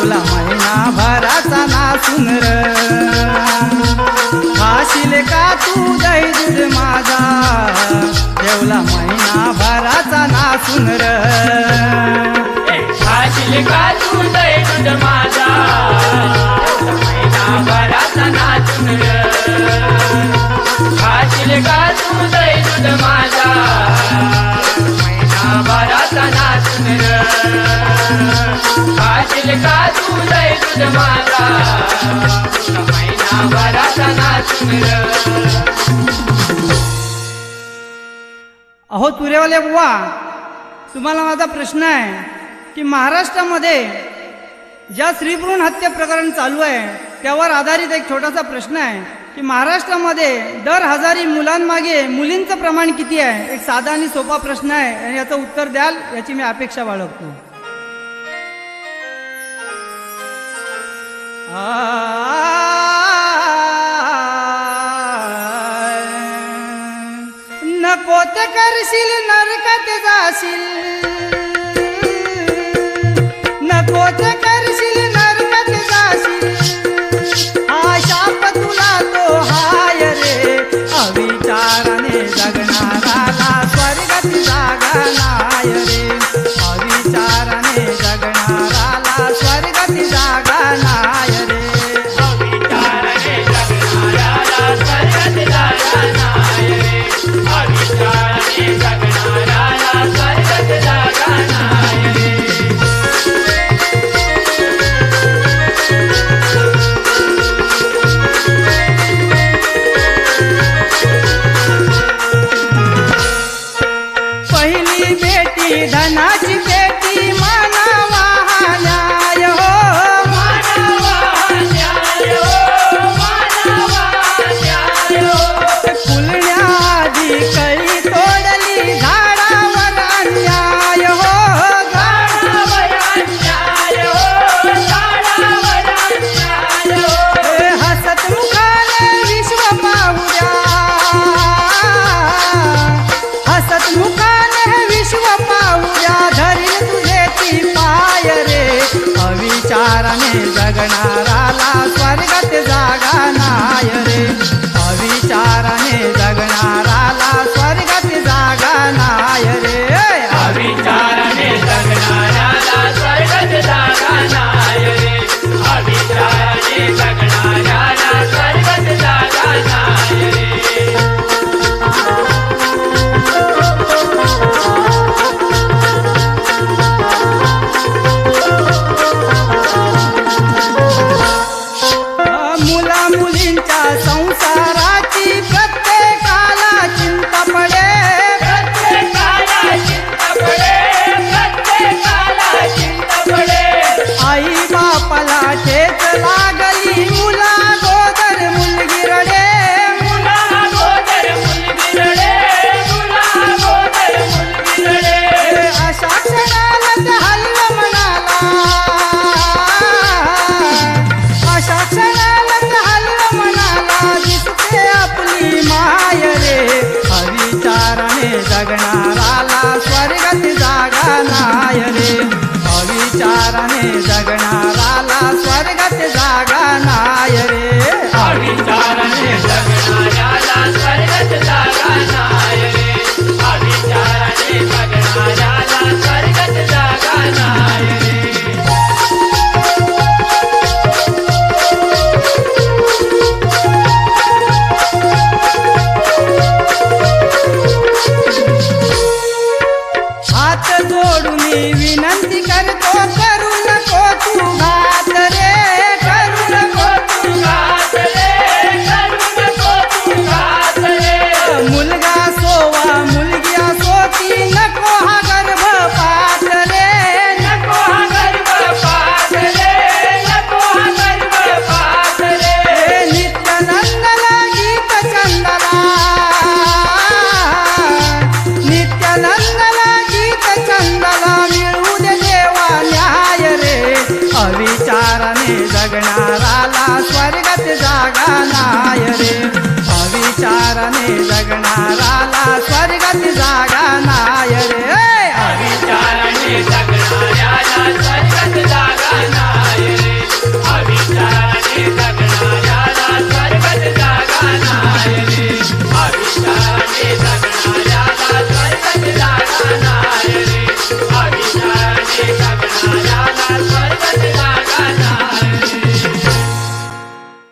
ठेवला महिनाभराचा नासून र खाशील का तू दही दूध माझा ठेवला महिनाभराचा नासून र खाशील का तू दही दूध माझा महिनाभराचा नासून र खाशील का तू दही दूध माझा महिनाभराचा नासून र खाशील का तू दही दूध माझा महिनाभराचा नासून र अहो तुरेवाले बुवा, तुम्हाला माझा प्रश्न आहे की महाराष्ट्रामध्ये ज्या स्त्रीभ्रूण हत्या प्रकरण चालू आहे त्यावर आधारित एक छोटासा प्रश्न आहे की महाराष्ट्रामध्ये दर 1000 मुलांमागे मुलींचं प्रमाण किती आहे. एक साधा आणि सोपा प्रश्न आहे आणि याचं उत्तर द्याल याची मी अपेक्षा बाळगतो. नको ते करशील नरकात जाशील नको ते करशील नरकात जाशील हा शाप तुला तो हाय रे अविचाराने जगणाराला स्वर्गात जागा नाय रे अविचाराने जगणाराला स्वर्गात जागा नाय रे अविचाराने जगणाराला स्वर्गात जागा नाय रे अविचाराने जगणाराला स्वर्गात जागा नाय रे पहिली बेटी धनाची बेटी मानवा न्याय हो फुलण्याआधी कळी तोडली झाडावर अन्याय हो हसत मुखाने विश्व पाहुद्या हसत मुखाने विश्व पाहुद्या धरील तुझे ती पाय रे अविचाराने जगणाराला स्वर्गात जागा नाय रे अविचाराने जगणाराला स्वर्गात जागा नाय रे अविचाराने जगणाराला स्वर्गात जागा नाय रे अविचाराने जगणाराला स्वर्गात जागा नाय रे मुला मुलींच्या संसाराची प्रत्येकाला चिंता पडे प्रत्येकाला चिंता पडे प्रत्येकाला चिंता पडे आई बापाला ठेच लागली मुला गोदर मुलगी रडे मुला गोदर मुलगी रडे मुला गोदर मुलगी रडे अशा क्षणाला ते हलव म्हणाला अशा क्षणाला ते हलव म्हणाला दिसते आपली माय रे अविचाराने जगणाराला स्वर्गात जागा नाय रे अविचाराने जगणाराला स्वर्गात जागा नाय रे अविचाराने जगणाऱ्याला स्वर्गात जागा नाय रे अविचाराने जगणाऱ्याला स्वर्गात जागा नाय रे हात जोडून विनंती करतो करू नको तू घात रे करू नको तू घात रे करू नको तू घात रे मुलगा सोवा मुलगी असो ती नको हा गर्भपात रे नको हा गर्भपात रे नको हा गर्भपात रे नित्यानंदला गीत चंदला नित्यानंदला गीत चंदला मिळू दे देवा न्याय रे अविचाराने जगणाराला स्वर्गात जागा नाय रे अविचाराने जगणाराला स्वर्गात जागा नाय रे अविचाराने जगणाऱ्याला स्वर्गात जागा नाय दिला